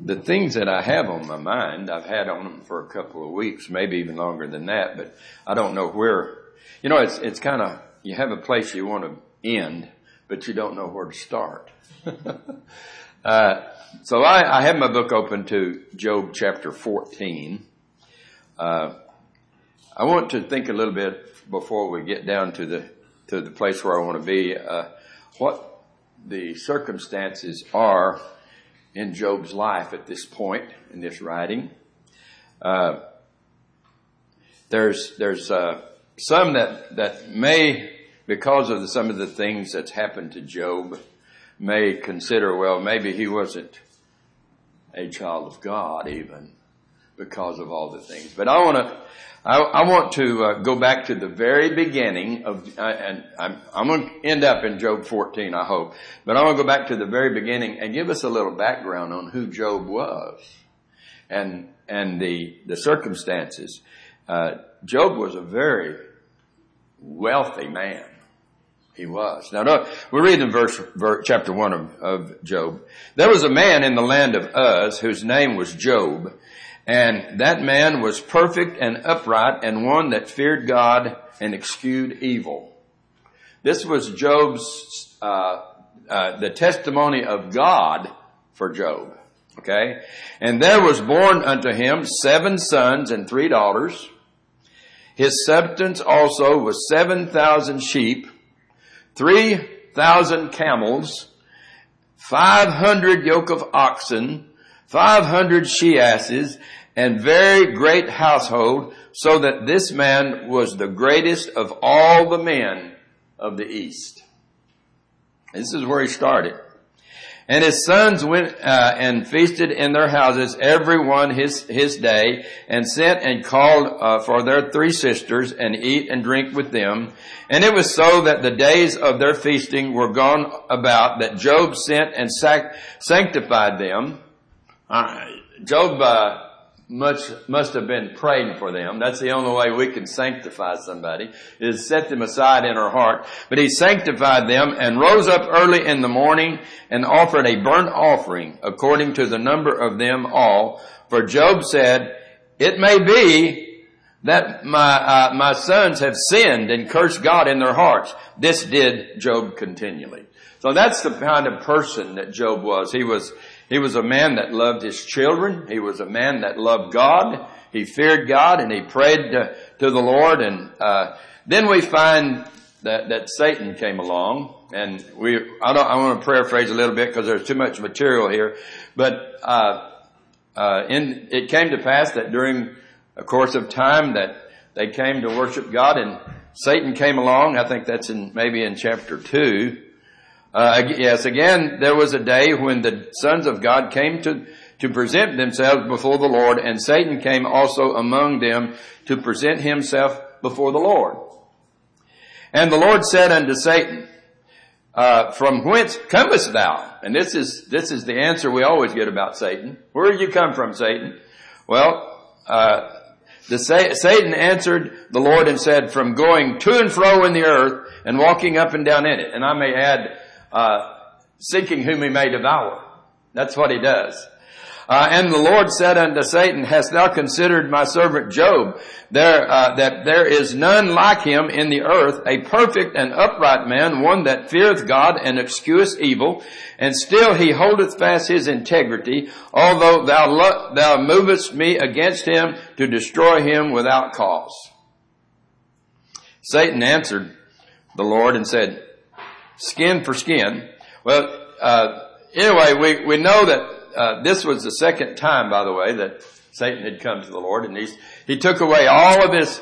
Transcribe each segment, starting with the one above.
the things that I have on my mind, I've had on them for a couple of weeks, maybe even longer than that, but I don't know where. You know, it's kind of, you have a place you want to end, but you don't know where to start. So I have my book open to Job chapter 14. I want to think a little bit before we get down to the place where I want to be, what the circumstances are in Job's life at this point in this writing. There's some that may, because of some of the things that's happened to Job, may consider, well, maybe he wasn't a child of God even because of all the things. But I want to go back to the very beginning of, and I'm going to end up in Job 14, I hope. But I want to go back to the very beginning and give us a little background on who Job was and the circumstances. Job was a very wealthy man. He was. Now, we'll read in chapter 1 of Job. There was a man in the land of Uz whose name was Job. And that man was perfect and upright and one that feared God and eschewed evil. This was Job's, the testimony of God for Job. Okay. And there was born unto him 7 sons and 3 daughters. His substance also was 7,000 sheep, 3,000 camels, 500 yoke of oxen, 500 she-asses, and very great household, so that this man was the greatest of all the men of the East. This is where he started. And his sons went and feasted in their houses, every one his day, and sent and called for their 3 sisters, and eat and drink with them. And it was so that the days of their feasting were gone about, that Job sent and sanctified them. Job must have been praying for them. That's the only way we can sanctify somebody, is set them aside in our heart. But he sanctified them and rose up early in the morning and offered a burnt offering according to the number of them all. For Job said, it may be that my sons have sinned and cursed God in their hearts. This did Job continually. So that's the kind of person that Job was. He was a man that loved his children. He was a man that loved God. He feared God and he prayed to the Lord. And then we find that Satan came along. And I want to paraphrase a little bit because there's too much material here. But it came to pass that during a course of time that they came to worship God, and Satan came along. I think that's maybe in chapter 2. Yes, again, there was a day when the sons of God came to present themselves before the Lord, and Satan came also among them to present himself before the Lord. And the Lord said unto Satan, from whence comest thou? And this is the answer we always get about Satan. Where did you come from, Satan? Well, Satan answered the Lord and said, from going to and fro in the earth and walking up and down in it. And I may add, seeking whom he may devour. That's what he does. And the Lord said unto Satan, hast thou considered my servant Job, that there is none like him in the earth, a perfect and upright man, one that feareth God and escheweth evil, and still he holdeth fast his integrity, although thou movest me against him to destroy him without cause. Satan answered the Lord and said, skin for skin. Well, anyway, we know that this was the second time, by the way, that Satan had come to the Lord, and he took away all of his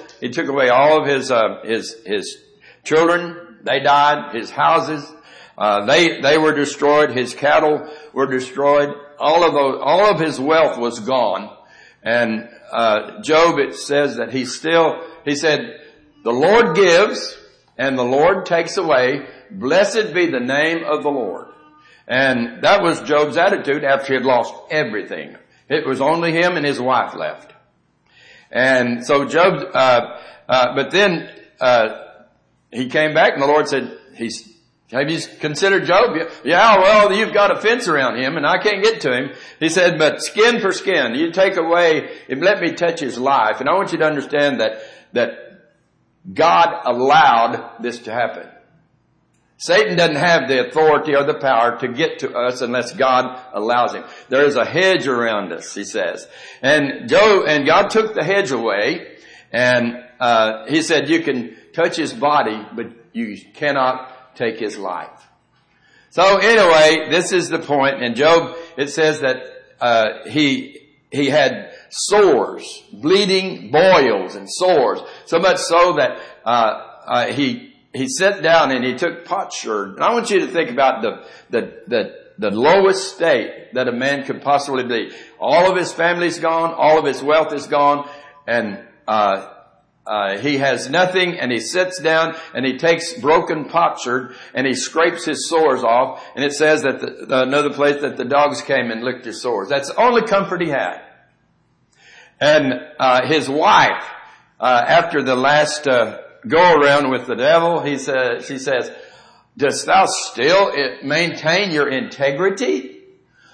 children. They died. His houses, they were destroyed. His cattle were destroyed. All of his wealth was gone. And Job, it says that he said, the Lord gives and the Lord takes away. Blessed be the name of the Lord. And that was Job's attitude after he had lost everything. It was only him and his wife left. And so Job, but then, he came back and the Lord said, he's Have you considered Job? Yeah, well, you've got a fence around him and I can't get to him. He said, but skin for skin, you take away, let me touch his life. And I want you to understand that God allowed this to happen. Satan doesn't have the authority or the power to get to us unless God allows him. There is a hedge around us, he says. And God took the hedge away, and he said, you can touch his body, but you cannot take his life. So anyway, this is the point. In Job, it says that he had sores, bleeding boils and sores, so much so that he sat down and he took potsherd. And I want you to think about the lowest state that a man could possibly be. All of his family's gone, all of his wealth is gone, and he has nothing, and he sits down and he takes broken potsherd and he scrapes his sores off. And it says that another place that the dogs came and licked his sores. That's the only comfort he had. And his wife, after the last go around with the devil, she says, dost thou still maintain your integrity?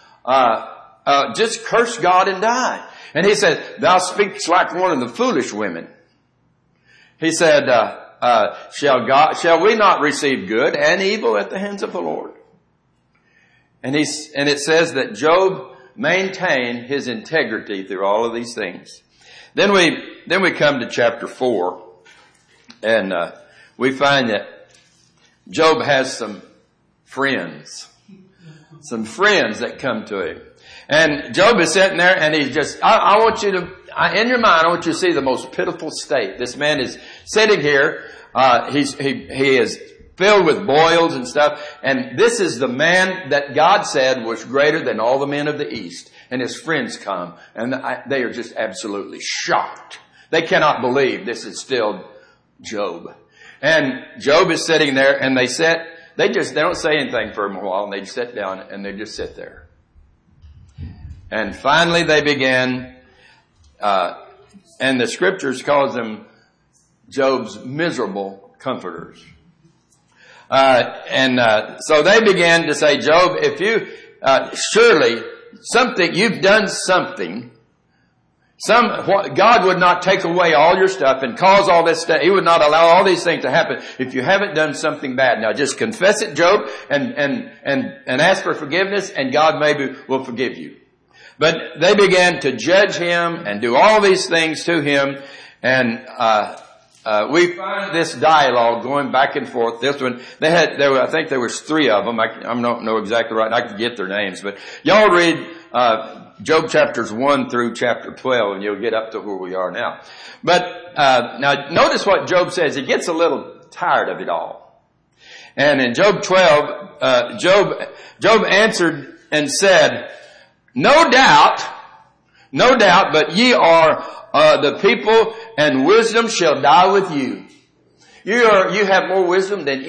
Just curse God and die. And he said, thou speakest like one of the foolish women. He said, shall we not receive good and evil at the hands of the Lord? And it says that Job maintained his integrity through all of these things. Then we come to chapter 4. And we find that Job has some friends that come to him. And Job is sitting there and he's just, I want you to, in your mind, I want you to see the most pitiful state. This man is sitting here, he is filled with boils and stuff, and this is the man that God said was greater than all the men of the East. And his friends come, and they are just absolutely shocked. They cannot believe this is still Job. And Job is sitting there, and they don't say anything for a while, and they sit down and they just sit there. And finally they began, and the scriptures calls them Job's miserable comforters. So they began to say, Job, if you, surely you've done something. God would not take away all your stuff and cause all this stuff. He would not allow all these things to happen if you haven't done something bad. Now just confess it, Job, and ask for forgiveness, and God maybe will forgive you. But they began to judge him and do all these things to him, and we find this dialogue going back and forth. This one, I think there was 3 of them. I don't know exactly right. I can get their names, but y'all read Job chapters 1 through chapter 12, and you'll get up to where we are now. But now notice what Job says. He gets a little tired of it all. And in Job 12, Job answered and said, No doubt, but ye are the people, and wisdom shall die with you. You have more wisdom than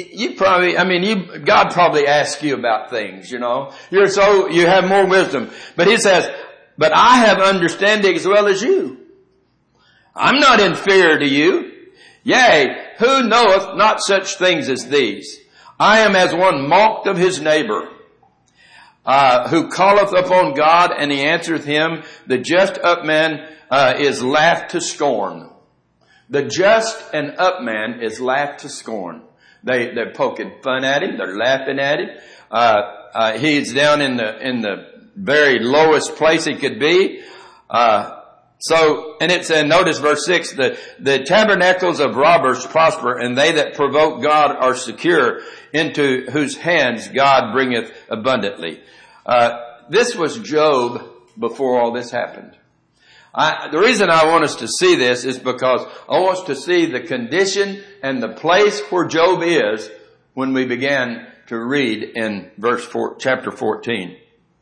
God probably asks you about things, you know. You have more wisdom. But he says, but I have understanding as well as you. I'm not inferior to you. Yea, who knoweth not such things as these? I am as one mocked of his neighbor, who calleth upon God, and he answereth him. The just up man is laughed to scorn. The just and up man is laughed to scorn. They're poking fun at him. They're laughing at him. He's down in the very lowest place he could be. And it said, notice verse 6, the tabernacles of robbers prosper, and they that provoke God are secure, into whose hands God bringeth abundantly. This was Job before all this happened. The reason I want us to see this is because I want us to see the condition and the place where Job is when we began to read in chapter 14.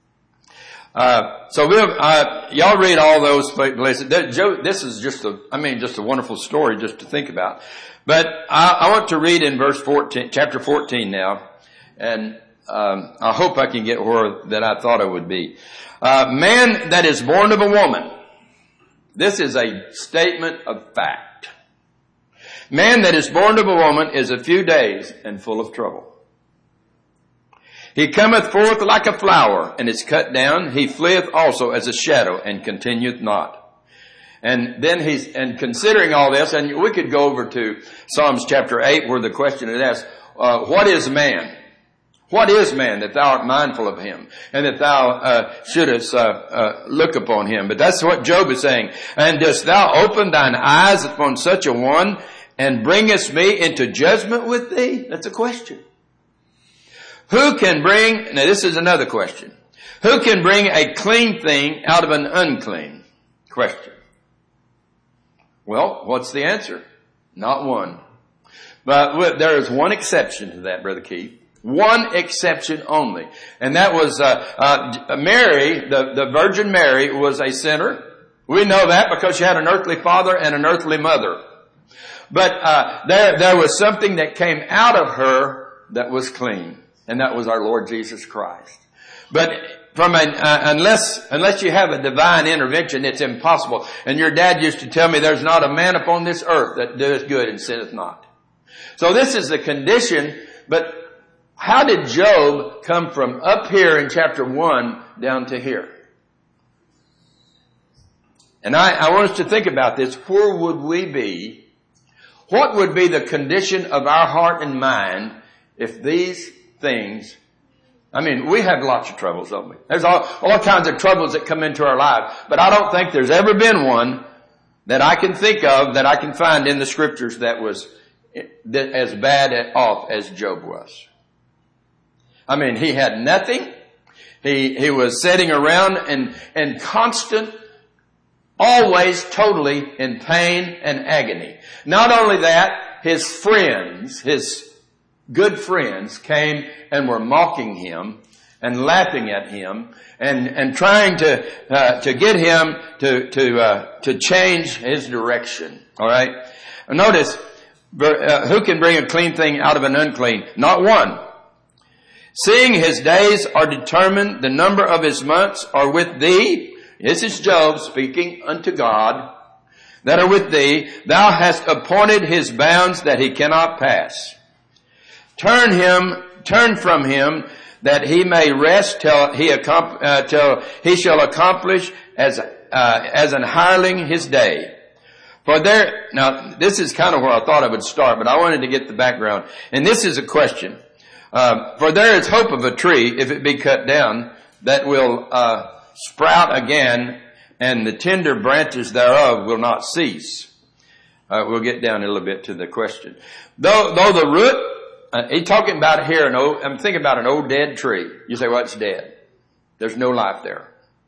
Y'all read all those places. This is just a wonderful story just to think about. But I want to read in chapter 14 now, and I hope I can get where that I thought I would be. Man that is born of a woman. This is a statement of fact. Man that is born of a woman is a few days and full of trouble. He cometh forth like a flower, and is cut down. He fleeth also as a shadow, and continueth not. And then and considering all this, and we could go over to Psalms chapter 8, where the question is asked, what is man? What is man that thou art mindful of him, and that thou shouldest look upon him? But that's what Job is saying. And dost thou open thine eyes upon such a one, and bringest me into judgment with thee? That's a question. Who can bring, now this is another question. Who can bring a clean thing out of an unclean? Question. Well, what's the answer? Not one. But there is one exception to that, Brother Keith. One exception only. And that was Mary, the Virgin Mary was a sinner. We know that because she had an earthly father and an earthly mother. But there was something that came out of her that was clean. And that was our Lord Jesus Christ. But unless you have a divine intervention, it's impossible. And your dad used to tell me there's not a man upon this earth that doeth good and sinneth not. So this is the condition, but how did Job come from up here in chapter 1 down to here? And I want us to think about this. Where would we be? What would be the condition of our heart and mind if these things, I mean, we have lots of troubles, don't we? There's all kinds of troubles that come into our life, but I don't think there's ever been one that I can think of, that I can find in the scriptures that was as bad off as Job was. I mean, he had nothing. He was sitting around and constant, always totally in pain and agony. Not only that, his friends, his good friends came and were mocking him and laughing at him and trying to get him to change his direction. All right. Notice, who can bring a clean thing out of an unclean? Not one. Seeing his days are determined, the number of his months are with thee. This is Job speaking unto God, that are with thee. Thou hast appointed his bounds that he cannot pass. Turn from him that he may rest till he shall accomplish as an hireling his day. Now this is kind of where I thought I would start, but I wanted to get the background. And this is a question. For there is hope of a tree, if it be cut down, that will sprout again, and the tender branches thereof will not cease. We'll get down a little bit to the question. Though the root, he's talking about here, I'm thinking about an old dead tree. You say, well, it's dead. There's no life there.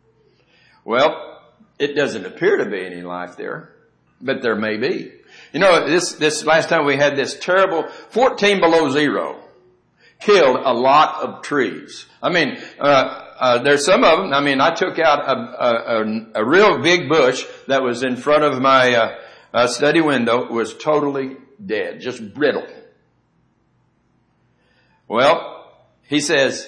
Well, it doesn't appear to be any life there, but there may be. You know, this last time we had this terrible 14 below zero. Killed a lot of trees. I mean, there's some of them. I mean, I took out a real big bush that was in front of my study window. It was totally dead, just brittle. Well, he says,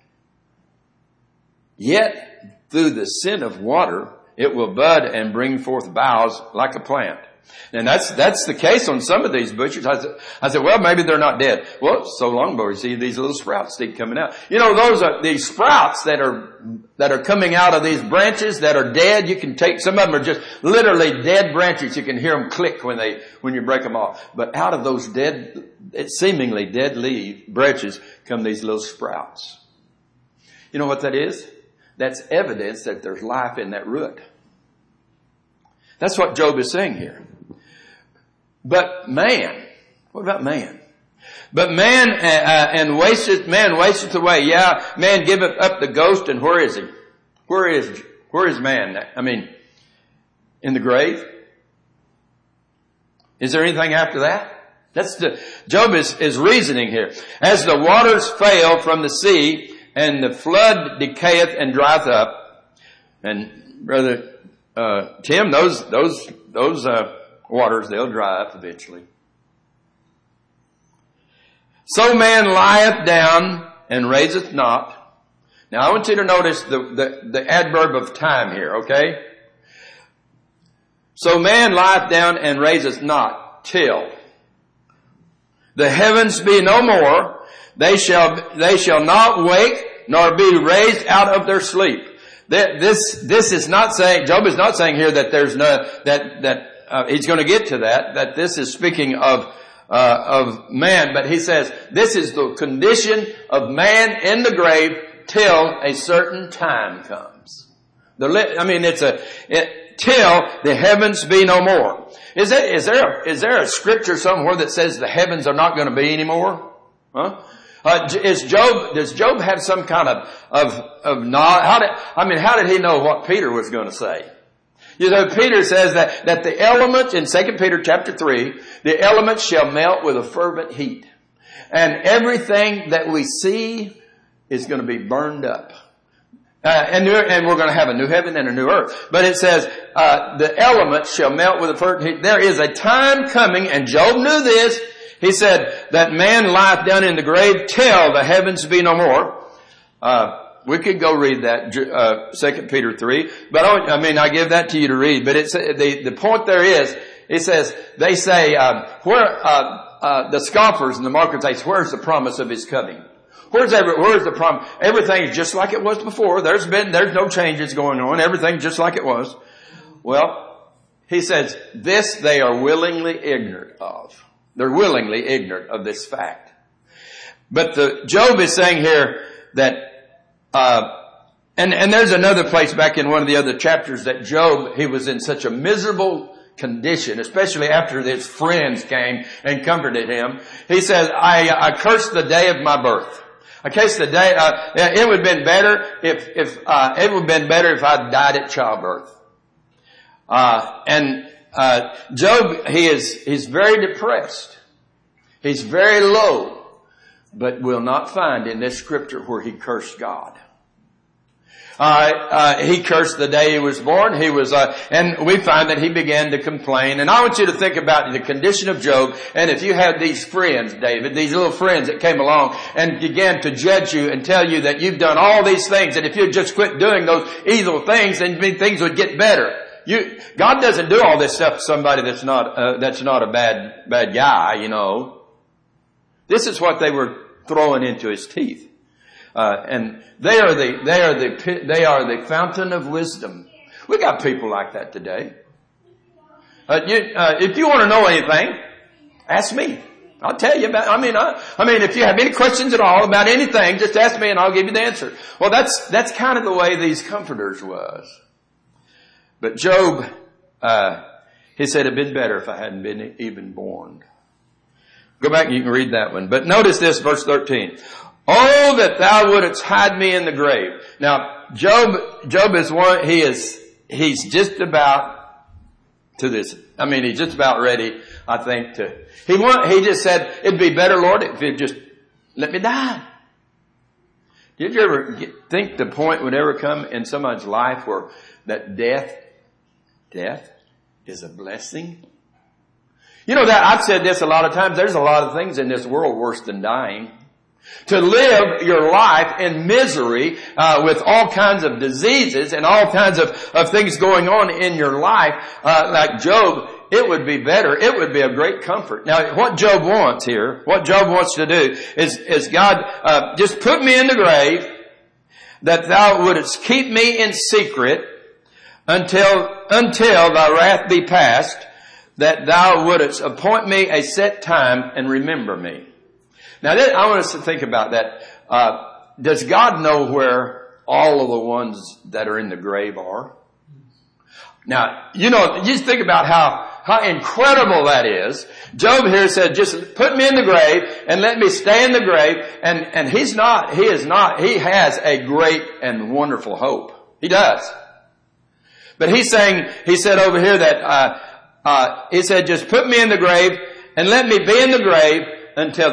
yet through the sin of water, it will bud and bring forth boughs like a plant. And that's the case on some of these bushes. I said, well, maybe they're not dead. Well, so long ago, you see these little sprouts keep coming out. You know, these sprouts that are coming out of these branches that are dead. You can take, some of them are just literally dead branches. You can hear them click when you break them off. But out of those seemingly dead branches come these little sprouts. You know what that is? That's evidence that there's life in that root. That's what Job is saying here. But man, what about man? But man wasteth away. Yeah, man giveth up the ghost, and where is he? Where is man? I mean, in the grave? Is there anything after that? Job is reasoning here. As the waters fail from the sea, and the flood decayeth and drieth up. And brother Tim, those waters, they'll dry up eventually. So man lieth down and raiseth not. Now I want you to notice the adverb of time here, okay? So man lieth down and raiseth not till the heavens be no more, They shall not wake nor be raised out of their sleep. This is not saying, Job is not saying here that there's no, he's going to get to that this is speaking of man, but he says this is the condition of man in the grave till a certain time comes. Till the heavens be no more. Is there a scripture somewhere that says the heavens are not going to be anymore? Huh? Does Job have some kind of knowledge? How did he know what Peter was going to say? You know, Peter says that the elements in 2 Peter chapter 3, the elements shall melt with a fervent heat. And everything that we see is going to be burned up. And we're going to have a new heaven and a new earth. But it says, the elements shall melt with a fervent heat. There is a time coming, and Job knew this. He said that man lieth down in the grave till the heavens be no more. We could go read that, 2 Peter 3, but I give that to you to read, but it's, the point there is, it says, they say, the scoffers in the marketplace, where's the promise of his coming? Where's the promise? Everything is just like it was before. There's no changes going on. Everything's just like it was. Well, he says, this they are willingly ignorant of. They're willingly ignorant of this fact. But Job is saying here that, and there's another place back in one of the other chapters that Job, he was in such a miserable condition, especially after his friends came and comforted him. He says, I cursed the day of my birth. I cursed the day, it would have been better if I died at childbirth. Job, he's very depressed. He's very low, but will not find in this scripture where he cursed God. He cursed the day he was born. And we find that he began to complain. And I want you to think about the condition of Job. And if you had these friends, David, these little friends that came along and began to judge you and tell you that you've done all these things, and if you'd just quit doing those evil things, then things would get better. God doesn't do all this stuff to somebody that's not a bad guy, you know. This is what they were throwing into his teeth. And they are the fountain of wisdom. We got people like that today. If you want to know anything, ask me. I'll tell you about, if you have any questions at all about anything, just ask me and I'll give you the answer. Well, that's kind of the way these comforters was. But Job, he said it'd been better if I hadn't been even born. Go back and you can read that one. But notice this, verse 13. Oh, that thou wouldest hide me in the grave. Now, Job is one, he's just about to this. He's just about ready, I think, he just said, it'd be better, Lord, if you'd just let me die. Did you ever think the point would ever come in someone's life where that death is a blessing? You know that, I've said this a lot of times, there's a lot of things in this world worse than dying. To live your life in misery, with all kinds of diseases and all kinds of things going on in your life, like Job, it would be better. It would be a great comfort. Now, what Job wants here, what Job wants to do is God, just put me in the grave that thou wouldest keep me in secret until thy wrath be past, that thou wouldest appoint me a set time and remember me. Now, I want us to think about that. Does God know where all of the ones that are in the grave are? Now, just think about how incredible that is. Job here said, just put me in the grave and let me stay in the grave. And he has a great and wonderful hope. He does. But he said over here that, he said, just put me in the grave and let me be in the grave until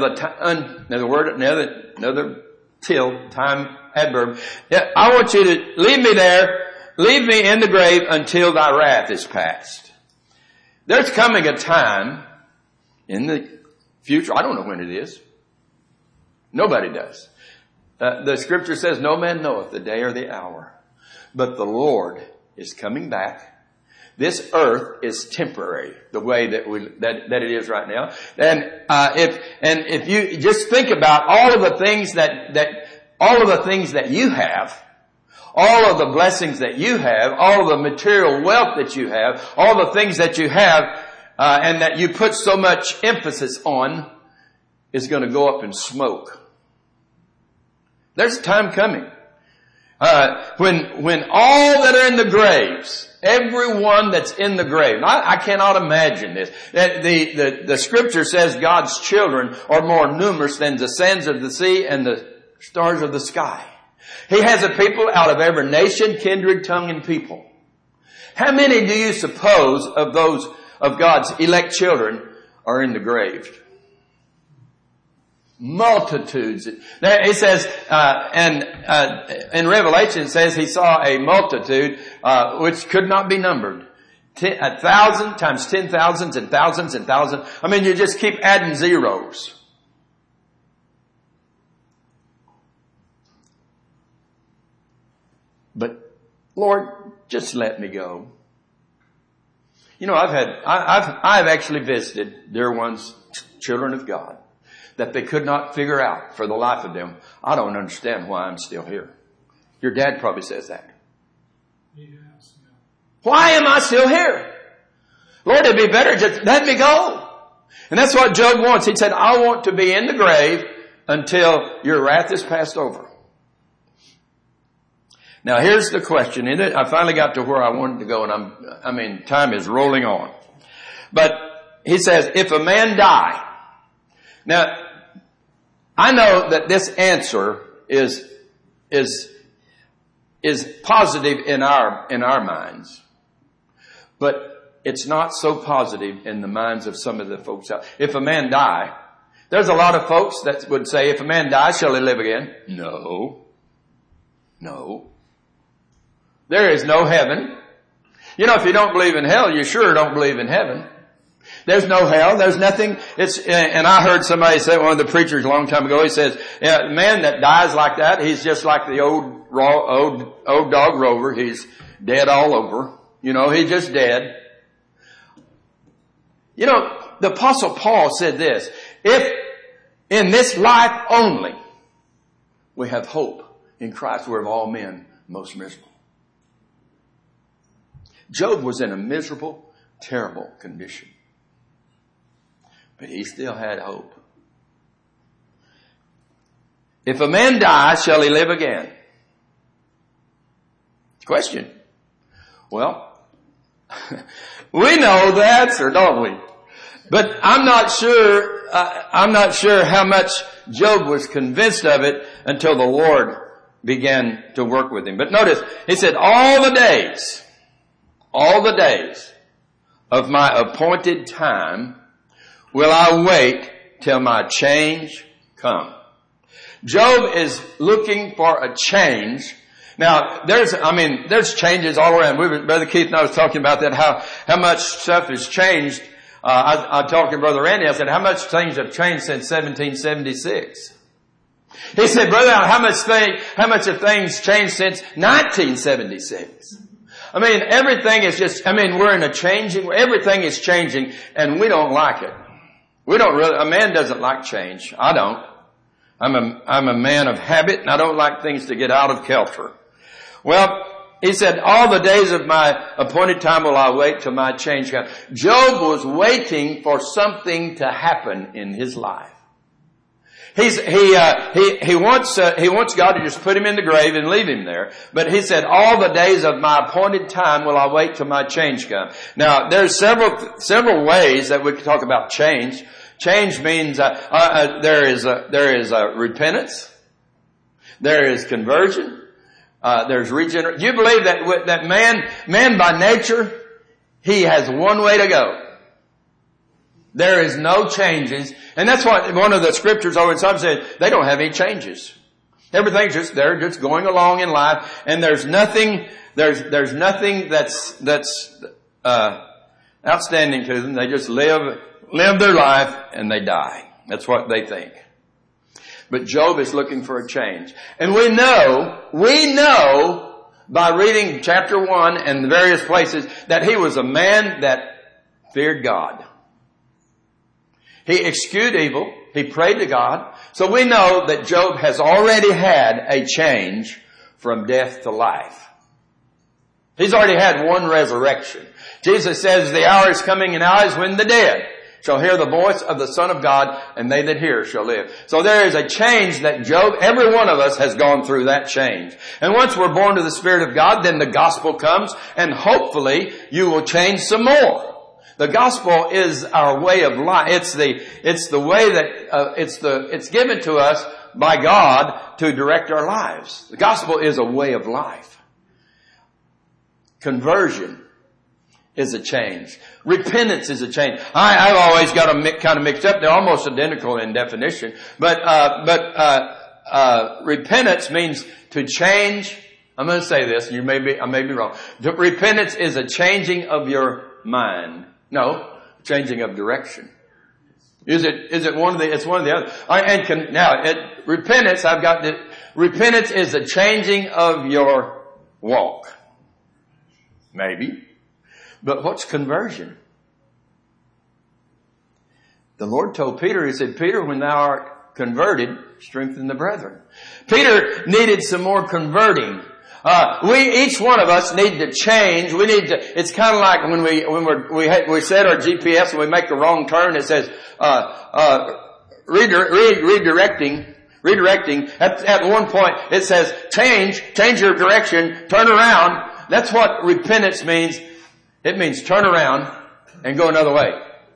another till, time adverb. I want you to leave me there, leave me in the grave until thy wrath is past. There's coming a time in the future, I don't know when it is. Nobody does. The scripture says, no man knoweth the day or the hour, but the Lord is coming back This earth is temporary, the way that that it is right now. And if you just think about all of the things that you have, all of the blessings that you have, all of the material wealth that you have, all the things that you have, and that you put so much emphasis on, is going to go up in smoke. There's a time coming when all that are in the graves, everyone that's in the grave. I cannot imagine this. The scripture says God's children are more numerous than the sands of the sea and the stars of the sky. He has a people out of every nation, kindred, tongue, and people. How many do you suppose of those of God's elect children are in the grave? Multitudes. Now it says, in Revelation it says he saw a multitude, which could not be numbered. 1,000 times 10,000s and thousands and thousands. I mean, you just keep adding zeros. But Lord, just let me go. You know, I've actually visited dear ones, children of God, that they could not figure out for the life of them. I don't understand why I'm still here. Your dad probably says that. Yes. Why am I still here? Lord, it'd be better just let me go. And that's what Job wants. He said, I want to be in the grave until your wrath is passed over. Now here's the question. I finally got to where I wanted to go, and time is rolling on. But he says, if a man die. Now, I know that this answer is positive in our minds, but it's not so positive in the minds of some of the folks out. If a man die, there's a lot of folks that would say, if a man dies, shall he live again? No. There is no heaven. You know, if you don't believe in hell, you sure don't believe in heaven. There's no hell. There's nothing. And I heard somebody say, one of the preachers a long time ago, he says, yeah, a man that dies like that, he's just like the old dog Rover. He's dead all over. You know, he's just dead. You know, the Apostle Paul said this, if in this life only we have hope in Christ, we're of all men most miserable. Job was in a miserable, terrible condition. But he still had hope. If a man dies, shall he live again? Question. Well, we know the answer, don't we? But I'm not sure how much Job was convinced of it until the Lord began to work with him. But notice, he said, all the days of my appointed time will I wait till my change come. Job is looking for a change. Now, there's changes all around. Brother Keith and I was talking about that, how much stuff has changed. I talked to Brother Randy, I said, how much things have changed since 1776? He said, brother, how much have things changed since 1976? I mean, everything is we're in everything is changing, and we don't like it. A man doesn't like change. I don't. I'm a man of habit, and I don't like things to get out of kilter. Well, he said, all the days of my appointed time will I wait till my change comes. Job was waiting for something to happen in his life. He wants God to just put him in the grave and leave him there. But he said, all the days of my appointed time will I wait till my change come. Now, there's several ways that we can talk about change. Change means, there is repentance. There is conversion. There's regeneration. You believe that man by nature, he has one way to go. There is no changes. And that's what one of the scriptures over in Psalm said, they don't have any changes. Everything's they're just going along in life, and there's nothing that's outstanding to them. They just live their life and they die. That's what they think. But Job is looking for a change. And we know by reading chapter 1 and the various places that he was a man that feared God. He eschewed evil. He prayed to God. So we know that Job has already had a change from death to life. He's already had one resurrection. Jesus says the hour is coming and now is when the dead shall hear the voice of the Son of God, and they that hear shall live. So there is a change that Job, every one of us has gone through that change. And once we're born to the Spirit of God, then the gospel comes, and hopefully you will change some more. The gospel is our way of life. It's the way that, it's given to us by God to direct our lives. The gospel is a way of life. Conversion is a change. Repentance is a change. I've always got them kind of mixed up. They're almost identical in definition. But repentance means to change. I'm going to say this. I may be wrong. Repentance is a changing of your mind. No, changing of direction. Is it one of the, it's one of the other. Repentance, repentance is a changing of your walk. Maybe. But what's conversion? The Lord told Peter, he said, Peter, when thou art converted, strengthen the brethren. Peter needed some more converting. Each one of us need to change. It's kind of like when we set our GPS and we make a wrong turn, it says, redirecting. At one point, it says, change your direction, turn around. That's what repentance means. It means turn around and go another way.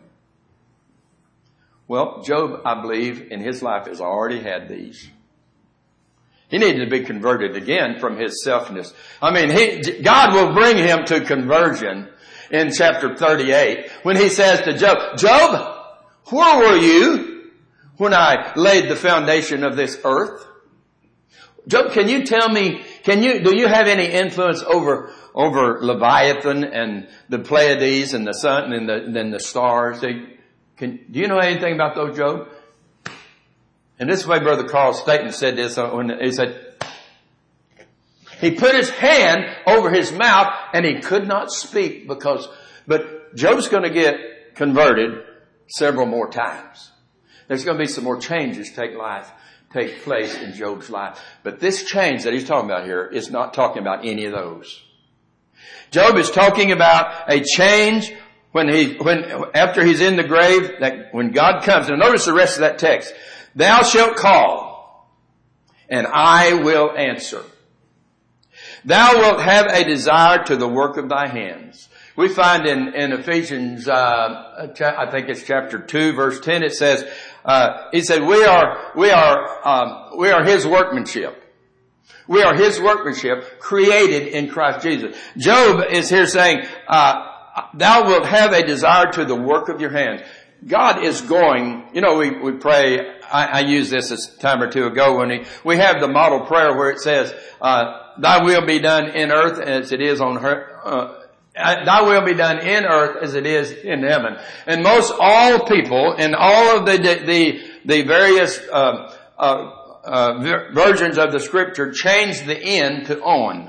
Well, Job, I believe, in his life has already had these. He needed to be converted again from his selfness. God will bring him to conversion in chapter 38 when he says to Job, Job, where were you when I laid the foundation of this earth? Job, can you tell me, do you have any influence over Leviathan and the Pleiades and the sun and then the stars? Do you know anything about those, Job? And this way Brother Carl Staten said this when he said, he put his hand over his mouth and he could not speak but Job's going to get converted several more times. There's going to be some more changes take place in Job's life. But this change that he's talking about here is not talking about any of those. Job is talking about a change after he's in the grave, that when God comes. And notice the rest of that text. Thou shalt call, and I will answer. Thou wilt have a desire to the work of thy hands. We find in Ephesians, I think it's chapter 2, verse 10, it says, he said, we are his workmanship. We are his workmanship created in Christ Jesus. Job is here saying, thou wilt have a desire to the work of your hands. God is going, we pray, I used this a time or two ago when we have the model prayer where it says, thy will be done in earth as it is on thy will be done in earth as it is in heaven. And most all people in all of the various, versions of the scripture change the in to on.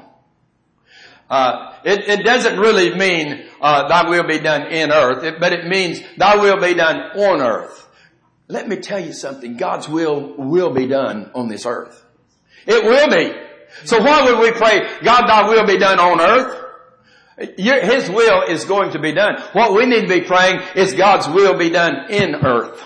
It doesn't really mean, thy will be done in earth, but it means thy will be done on earth. Let me tell you something. God's will be done on this earth. It will be. So why would we pray, God, thy will be done on earth? His will is going to be done. What we need to be praying is God's will be done in earth.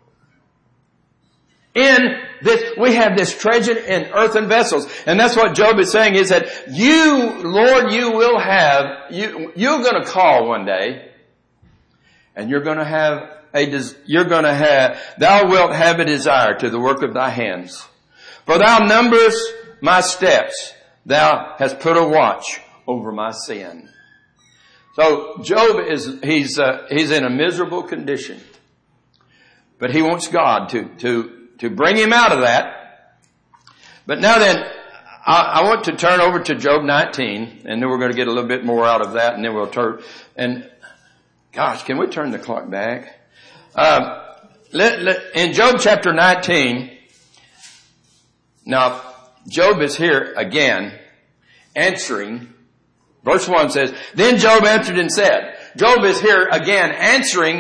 We have this treasure in earthen vessels. And that's what Job is saying is that Lord, you're going to call one day and thou wilt have a desire to the work of thy hands. For thou numberest my steps. Thou hast put a watch over my sin. So Job he's in a miserable condition, but he wants God to bring him out of that. But now then, I want to turn over to Job 19, and then we're going to get a little bit more out of that, and then we'll turn. And gosh, can we turn the clock back? In Job chapter 19, now Job is here again, answering. Verse 1 says, then Job answered and said. Job is here again answering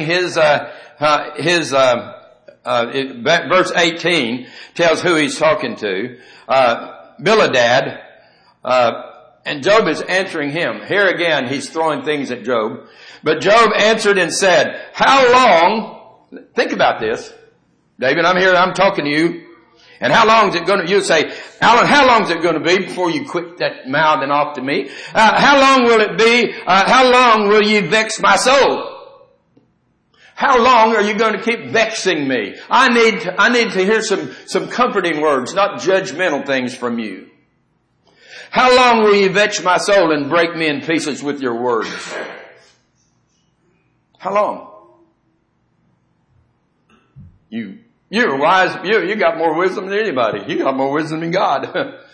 verse 18 tells who he's talking to. Bildad, and Job is answering him. Here again, he's throwing things at Job. But Job answered and said, how long, think about this, David, I'm talking to you. And how long is it going to, you say, Alan, how long is it going to be before you quit that mouthing off to me? How long will it be? How long will you vex my soul? How long are you going to keep vexing me? I need to hear some comforting words, not judgmental things from you. How long will you vex my soul and break me in pieces with your words? How long? You're wise. You got more wisdom than anybody. You got more wisdom than God.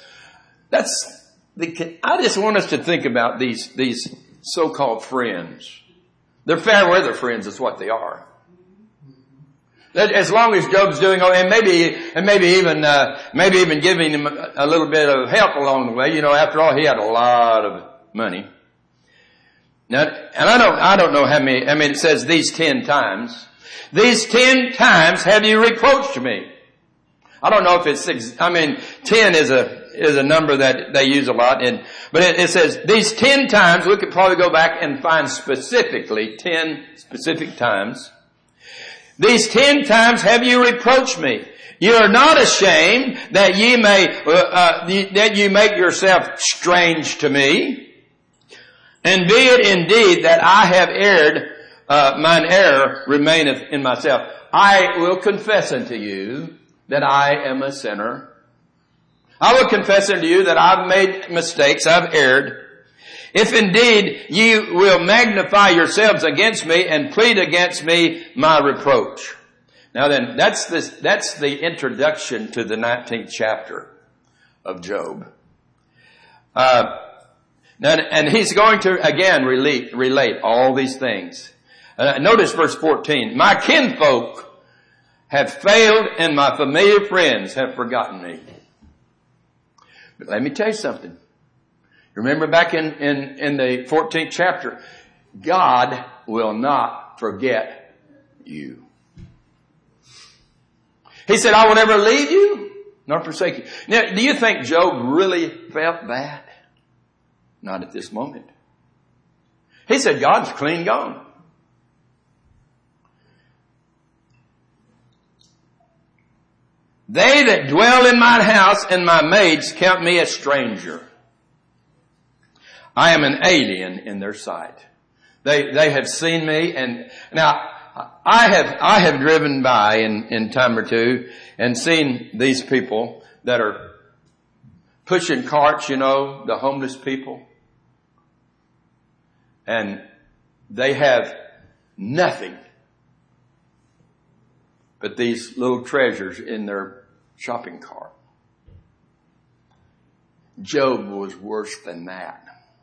I just want us to think about these so-called friends. They're fair weather friends is what they are. As long as Job's doing, and maybe even giving him a little bit of help along the way. After all, he had a lot of money. Now, and I don't know how many. It says these 10 times. These 10 times have you reproached me. I don't know if it's 10 is a number that they use a lot. But it says these 10 times. We could probably go back and find specifically 10 specific times. These 10 times have you reproached me. You are not ashamed that you make yourself strange to me. And be it indeed that I have erred, mine error remaineth in myself. I will confess unto you that I am a sinner. I will confess unto you that I've made mistakes, I've erred. If indeed you will magnify yourselves against me and plead against me my reproach. Now then, that's the introduction to the 19th chapter of Job. And he's going to again relate all these things. Notice verse 14. My kinfolk have failed and my familiar friends have forgotten me. But let me tell you something. Remember back in the 14th chapter, God will not forget you. He said, I will never leave you nor forsake you. Now, do you think Job really felt that? Not at this moment. He said, God's clean gone. They that dwell in mine house and my maids count me a stranger. I am an alien in their sight. They have seen me, and now I have driven by in time or two and seen these people that are pushing carts, the homeless people. And they have nothing but these little treasures in their shopping cart. Job was worse than that.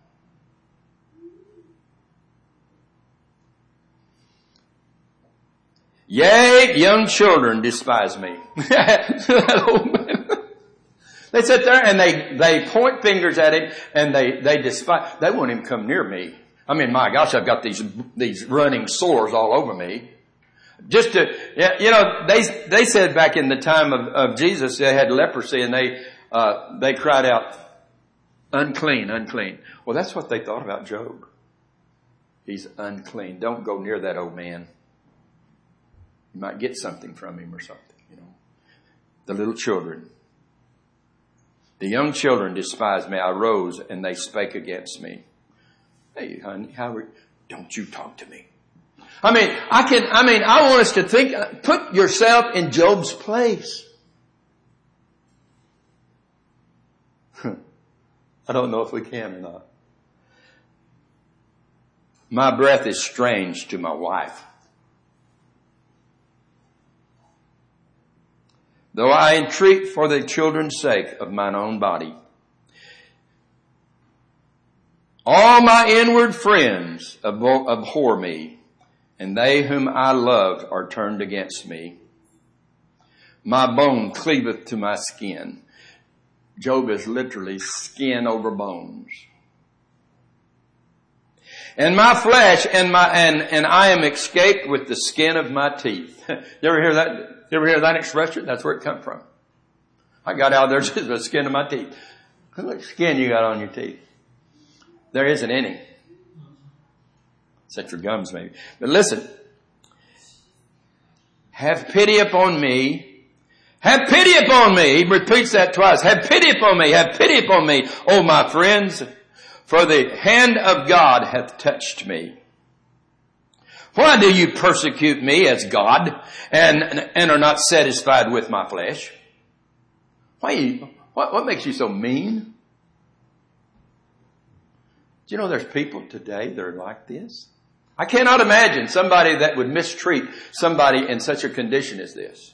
Yea, young children despise me. That old man. They sit there and they point fingers at him and they despise. They won't even come near me. My gosh, I've got these running sores all over me. Just to, they said back in the time of Jesus, they had leprosy and they cried out, unclean, unclean. Well, that's what they thought about Job. He's unclean. Don't go near that old man. You might get something from him or something, The little children. The young children despised me. I rose and they spake against me. Hey, honey, don't you talk to me. I want us to think, put yourself in Job's place. I don't know if we can or not. My breath is strange to my wife. Though I entreat for the children's sake of mine own body. All my inward friends abhor me, and they whom I loved are turned against me. My bone cleaveth to my skin. Job is literally skin over bones. And my flesh and I am escaped with the skin of my teeth. You ever hear that? You ever hear that expression? That's where it comes from. I got out there just the skin of my teeth. How much skin you got on your teeth? There isn't any. Except for gums maybe. But listen. Have pity upon me. Have pity upon me. He repeats that twice. Have pity upon me. Have pity upon me. Oh, my friends, for the hand of God hath touched me. Why do you persecute me as God and are not satisfied with my flesh? What makes you so mean? Do you know there's people today that are like this? I cannot imagine somebody that would mistreat somebody in such a condition as this.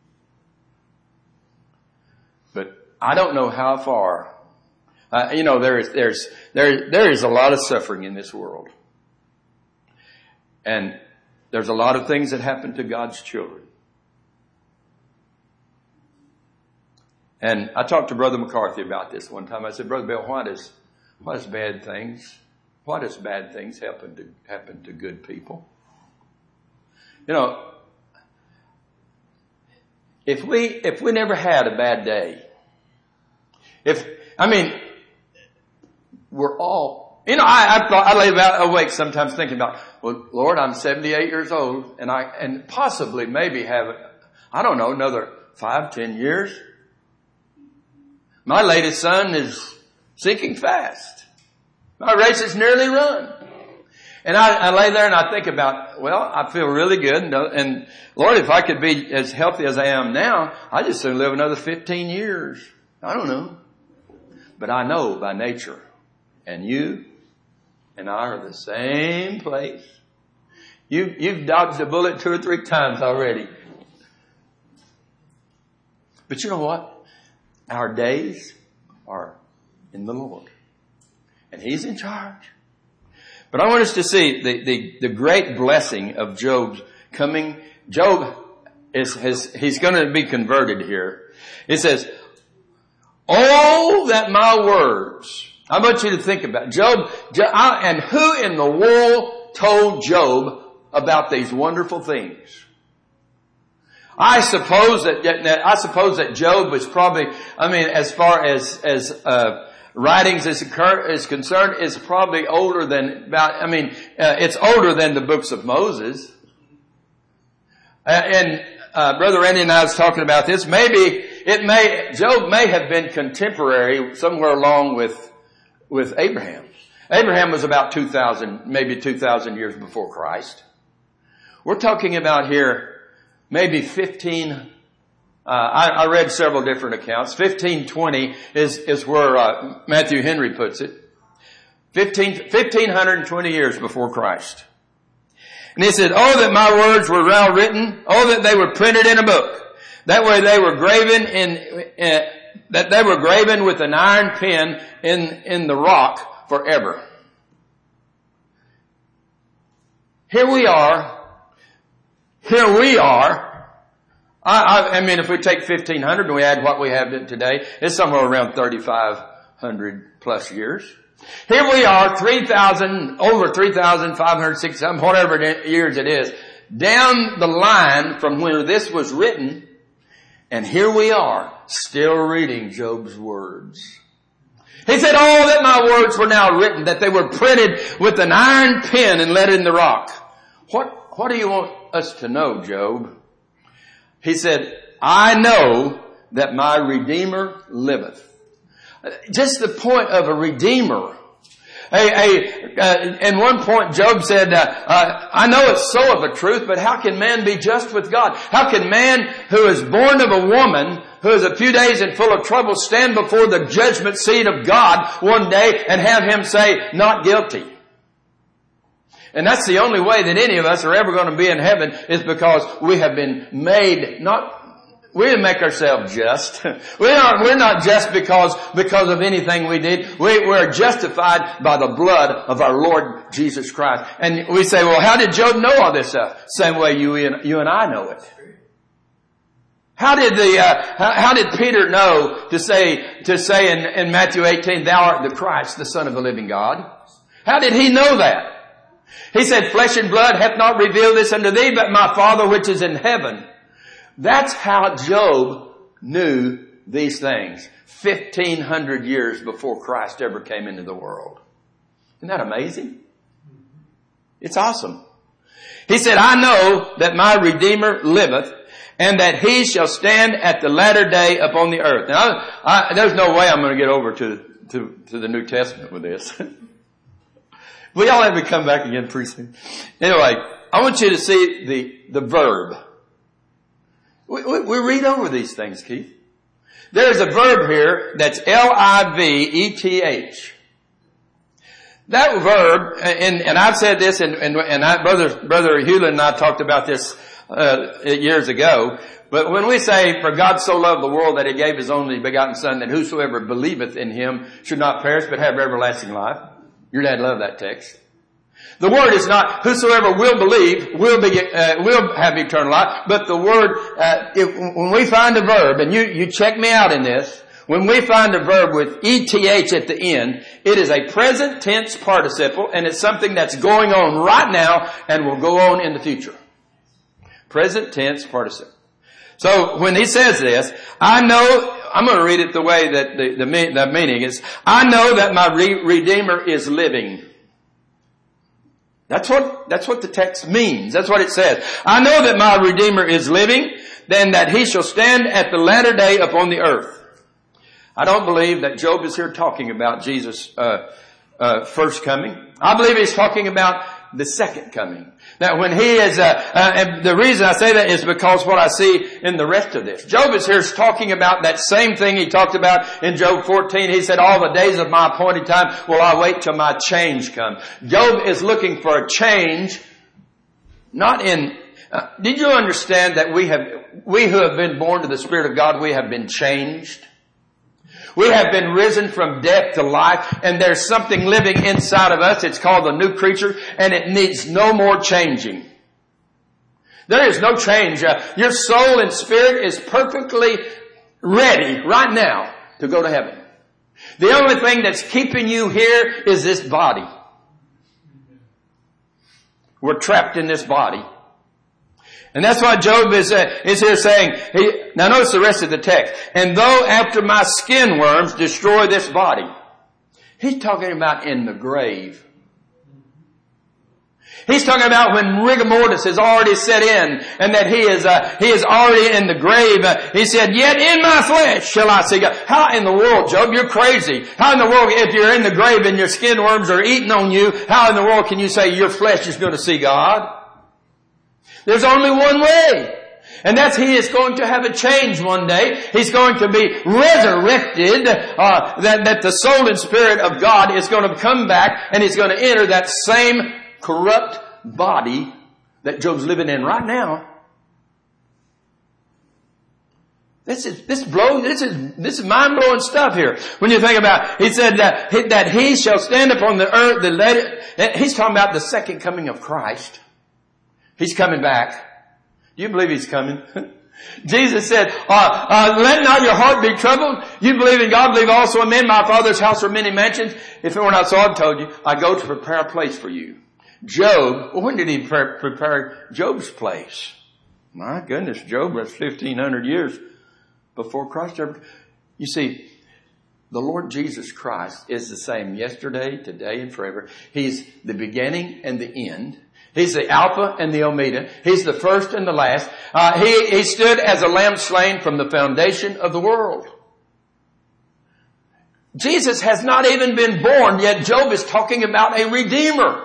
But I don't know how far. There is a lot of suffering in this world. And there's a lot of things that happen to God's children. And I talked to Brother McCarthy about this one time. I said, Brother Bill, why does bad things happen to good people? You know, if we never had a bad day, we're all, I lay awake sometimes thinking about, well, Lord, I'm 78 years old and possibly maybe have, I don't know, another 5-10 years. My latest son is sinking fast. My race is nearly run. And I lay there and I think about, well, I feel really good. And Lord, if I could be as healthy as I am now, I just would live another 15 years. I don't know. But I know by nature, and you and I are the same place. You've dodged a bullet 2 or 3 times already. But you know what? Our days are in the Lord. And He's in charge. But I want us to see the great blessing of Job's coming. Job he's going to be converted here. It says, oh, that my words. I want you to think about Job. And who in the world told Job about these wonderful things? I suppose that Job was probably, as far as writings is concerned, is probably older than it's older than the books of Moses. Brother Randy and I was talking about this. Job may have been contemporary somewhere along with Abraham. Abraham was about 2,000 years before Christ. We're talking about here maybe 15, I read several different accounts. 1520 is where Matthew Henry puts it. 1520 years before Christ. And he said, oh, that my words were well written. Oh, that they were printed in a book. That way they were graven with an iron pen in the rock forever. Here we are. If we take 1500 and we add what we have today, it's somewhere around 3,500 plus years. Here we are, over 3,560, whatever years it is, down the line from when this was written, and here we are, still reading Job's words. He said, oh, that my words were now written, that they were printed with an iron pen and let in the rock. What do you want us to know, Job? He said, I know that my Redeemer liveth. Just the point of a Redeemer. In one point, Job said, I know it's so of a truth, but how can man be just with God? How can man who is born of a woman, who is a few days and full of trouble, stand before the judgment seat of God one day and have Him say, not guilty? And that's the only way that any of us are ever going to be in heaven, is because we have been made we didn't make ourselves just. We're not just because of anything we did. We're justified by the blood of our Lord Jesus Christ. And we say, well, how did Job know all this stuff? Same way you and I know it. How did Peter know to say in Matthew 18, thou art the Christ, the Son of the living God? How did he know that? He said, flesh and blood hath not revealed this unto thee, but my Father which is in heaven. That's how Job knew these things 1,500 years before Christ ever came into the world. Isn't that amazing? It's awesome. He said, I know that my Redeemer liveth, and that he shall stand at the latter day upon the earth. Now, there's no way I'm going to get over to the New Testament with this. We all have to come back again pretty soon. Anyway, I want you to see the verb. We read over these things, Keith. There's a verb here that's L-I-V-E-T-H. That verb, and I've said this, and Brother Hewlin and I talked about this years ago, but when we say, for God so loved the world that he gave his only begotten Son, that whosoever believeth in him should not perish but have everlasting life. Your dad loved that text. The word is not whosoever will believe will have eternal life, but the word, when we find a verb, and you check me out in this, when we find a verb with ETH at the end, it is a present tense participle, and it's something that's going on right now and will go on in the future. Present tense participle. So when he says this, I know, I'm going to read it the way that the meaning is, I know that my Redeemer is living. That's what the text means. That's what it says. I know that my Redeemer is living, then that he shall stand at the latter day upon the earth. I don't believe that Job is here talking about Jesus' first coming. I believe he's talking about the second coming. Now when he is, and the reason I say that is because what I see in the rest of this. Job is here talking about that same thing he talked about in Job 14. He said, all the days of my appointed time will I wait till my change come. Job is looking for a change, not in, did you understand that we who have been born to the Spirit of God, we have been changed? We have been risen from death to life, and there's something living inside of us. It's called the new creature, and it needs no more changing. There is no change. Your soul and spirit is perfectly ready right now to go to heaven. The only thing that's keeping you here is this body. We're trapped in this body. And that's why Job is here saying, now notice the rest of the text. And though after my skin worms destroy this body. He's talking about in the grave. He's talking about when rigor mortis has already set in and that he is already in the grave. He said, yet in my flesh shall I see God. How in the world, Job? You're crazy. How in the world, if you're in the grave and your skin worms are eating on you, how in the world can you say your flesh is going to see God? There's only one way. And that's he is going to have a change one day. He's going to be resurrected, that the soul and spirit of God is going to come back and he's going to enter that same corrupt body that Job's living in right now. This is mind-blowing stuff here. When you think about it, he said that he shall stand upon the earth, he's talking about the second coming of Christ. He's coming back. Do you believe he's coming? Jesus said, let not your heart be troubled. You believe in God, believe also in men. My Father's house are many mansions. If it were not so, I'd told you, I go to prepare a place for you. Job, when did he prepare Job's place? My goodness, Job was 1,500 years before Christ ever. You see, the Lord Jesus Christ is the same yesterday, today, and forever. He's the beginning and the end. He's the Alpha and the Omega. He's the first and the last. He stood as a lamb slain from the foundation of the world. Jesus has not even been born, yet Job is talking about a Redeemer.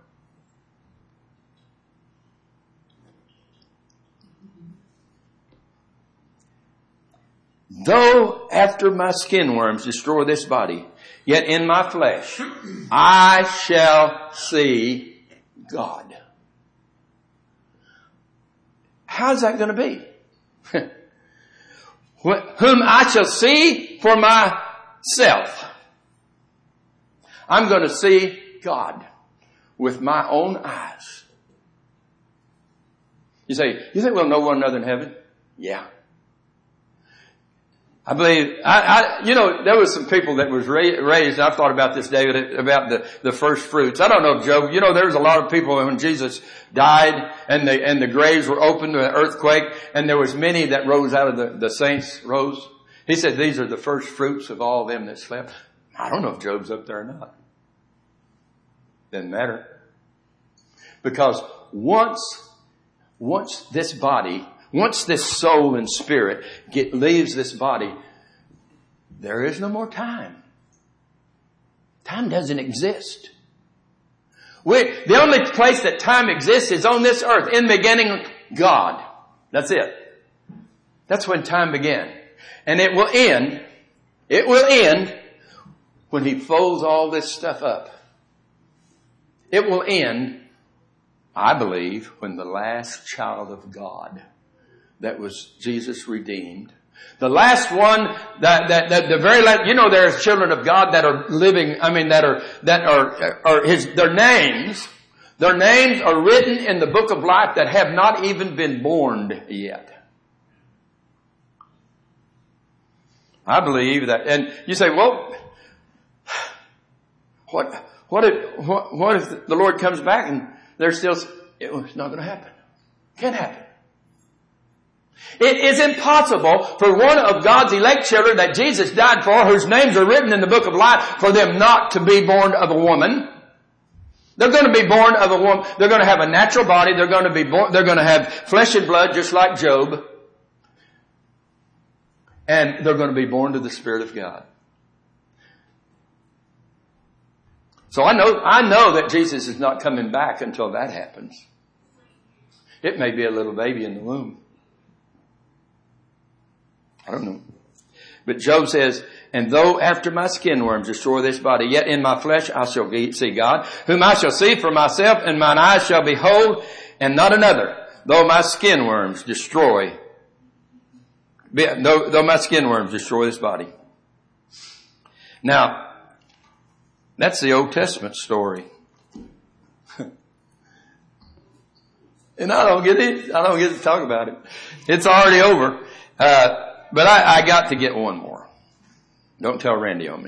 Though after my skin worms destroy this body, yet in my flesh I shall see God. How's that going to be? Whom I shall see for myself. I'm going to see God with my own eyes. You say, you think we'll know one another in heaven? Yeah. I believe, there was some people that was raised, I've thought about this, David, about the first fruits. I don't know if Job, there was a lot of people when Jesus died and the graves were opened, the earthquake, and there was many that rose out of the saints rose. He said, these are the first fruits of all them that slept. I don't know if Job's up there or not. Doesn't matter. Because once this body, once this soul and spirit leaves this body, there is no more time. Time doesn't exist. The only place that time exists is on this earth. In the beginning, God. That's it. That's when time began. And it will end when He folds all this stuff up. It will end, I believe, when the last child of God that was Jesus redeemed. The last one, the very last, there's children of God that are living, their names are written in the book of life that have not even been born yet. I believe that, and you say, well, what if the Lord comes back and it's not going to happen. Can't happen. It is impossible for one of God's elect children that Jesus died for, whose names are written in the book of life, for them not to be born of a woman. They're going to be born of a woman. They're going to have a natural body. They're going to have flesh and blood, just like Job. And they're going to be born to the Spirit of God. So I know that Jesus is not coming back until that happens. It may be a little baby in the womb. I don't know. But Job says, and though after my skin worms destroy this body, yet in my flesh I shall see God, whom I shall see for myself, and mine eyes shall behold, and not another, though my skin worms destroy this body. Now, that's the Old Testament story. And I don't get to talk about it. It's already over. But I got to get one more. Don't tell Randy on me.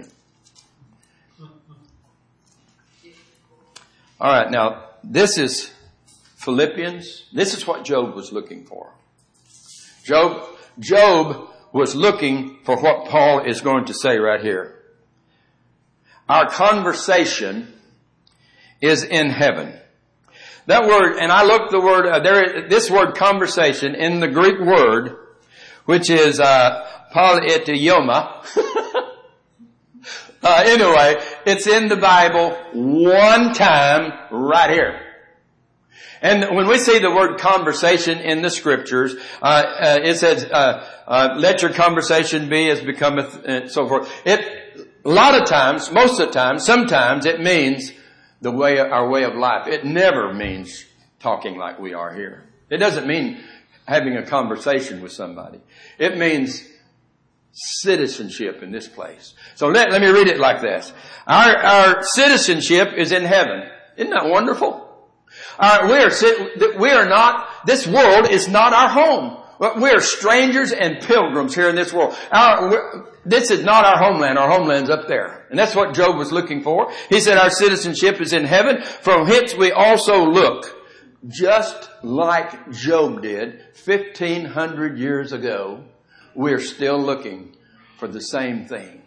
All right, now this is Philippians. This is what Job was looking for. Job was looking for what Paul is going to say right here. Our conversation is in heaven. That word, and I looked the word, this word conversation in the Greek word, which is politeoma. Anyway, it's in the Bible one time right here. And when we see the word conversation in the scriptures, it says, let your conversation be as becometh, and so forth. A lot of times, most of the time, sometimes it means our way of life. It never means talking like we are here. It doesn't mean having a conversation with somebody. It means citizenship in this place. So let me read it like this. Our citizenship is in heaven. Isn't that wonderful? This world is not our home. We are strangers and pilgrims here in this world. This is not our homeland. Our homeland's up there. And that's what Job was looking for. He said our citizenship is in heaven, from which we also look. Just like Job did 1,500 years ago, we're still looking for the same thing.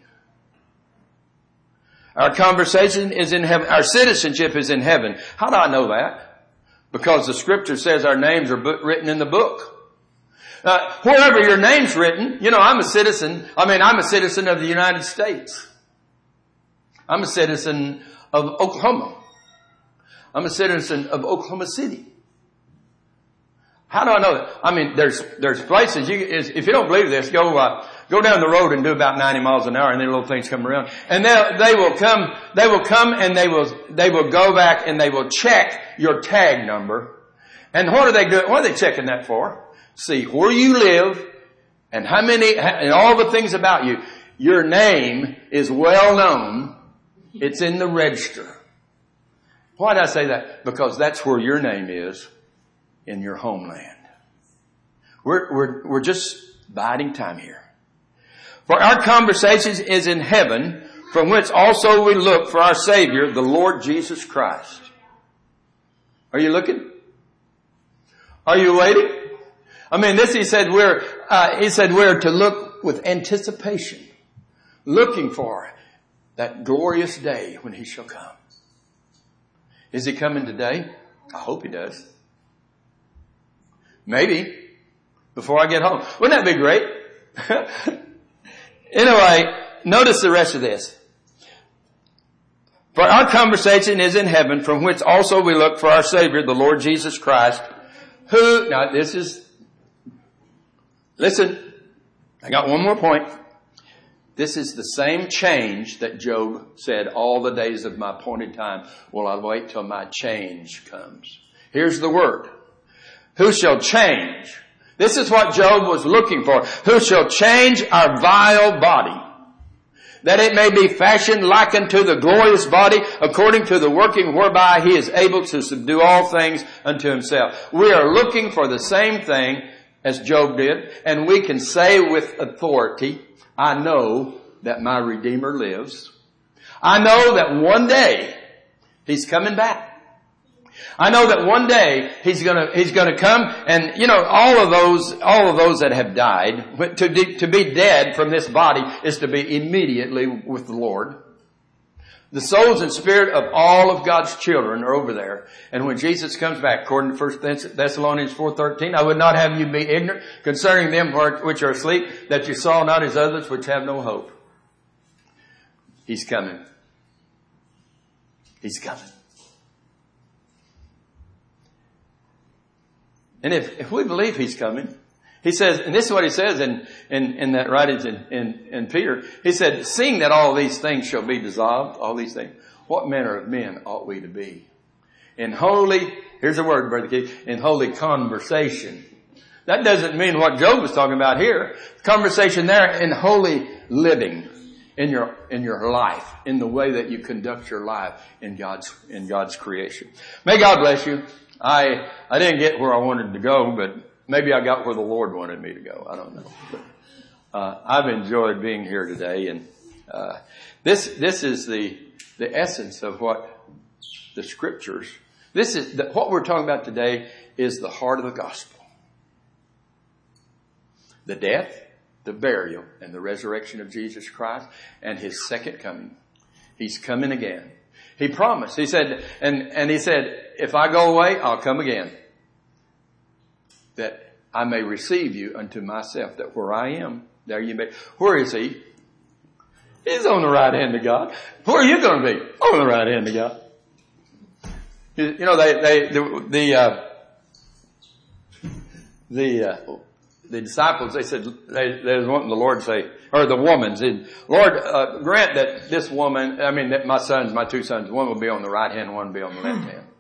Our conversation is in heaven. Our citizenship is in heaven. How do I know that? Because the scripture says our names are written in the book. Wherever your name's written, I'm a citizen of the United States. I'm a citizen of Oklahoma. I'm a citizen of Oklahoma City. How do I know that? There's places if you don't believe this, go down the road and do about 90 miles an hour, and then little things come around. And they will come and they will go back and they will check your tag number. And what are they doing? What are they checking that for? See where you live and and all the things about you. Your name is well known. It's in the register. Why did I say that? Because that's where your name is in your homeland. We're just biding time here. For our conversation is in heaven, from whence also we look for our Savior, the Lord Jesus Christ. Are you looking? Are you waiting? I mean, this he said we're to look with anticipation, looking for that glorious day when he shall come. Is he coming today? I hope he does. Maybe before I get home. Wouldn't that be great? Anyway, notice the rest of this. For our conversation is in heaven, from which also we look for our Savior, the Lord Jesus Christ, who, now listen, I got one more point. This is the same change that Job said, all the days of my appointed time will I wait till my change comes. Here's the word. Who shall change? This is what Job was looking for. Who shall change our vile body, that it may be fashioned like unto the glorious body, according to the working whereby he is able to subdue all things unto himself. We are looking for the same thing as Job did, and we can say with authority, I know that my Redeemer lives. I know that one day he's coming back. I know that one day he's gonna come, and all of those that have died, to be dead from this body is to be immediately with the Lord. The souls and spirit of all of God's children are over there. And when Jesus comes back, according to 1 Thessalonians 4:13, I would not have you be ignorant concerning them which are asleep, that you saw not as others which have no hope. He's coming. He's coming. And if we believe he's coming, he says, and this is what he says in that writings in Peter. He said, seeing that all these things shall be dissolved, all these things, what manner of men ought we to be? In holy, here's a word, Brother Keith, in holy conversation. That doesn't mean what Job was talking about here. Conversation there in holy living in your life, in the way that you conduct your life in God's creation. May God bless you. I didn't get where I wanted to go, but maybe I got where the Lord wanted me to go. I don't know. But, I've enjoyed being here today, and this is the essence of what the Scriptures. This is what we're talking about today is the heart of the gospel. The death, the burial, and the resurrection of Jesus Christ, and his second coming. He's coming again. He promised. He said, and he said, if I go away, I'll come again, that I may receive you unto myself, that where I am, there you may. Where is he? He's on the right hand of God. Where are you going to be? On the right hand of God. The disciples, they said, they was wanting the Lord to say, or the woman said, Lord, grant that this woman, that my two sons, one will be on the right hand, one will be on the left hand.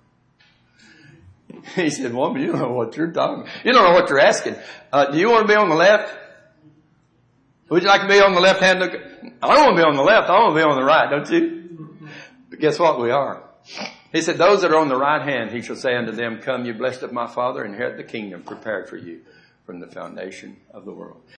He said, woman, you don't know what you're talking. You don't know what you're asking. Do you want to be on the left? Would you like to be on the left hand? I don't want to be on the left. I want to be on the right, don't you? But guess what? We are. He said, those that are on the right hand, he shall say unto them, come, you blessed of my Father, inherit the kingdom prepared for you from the foundation of the world.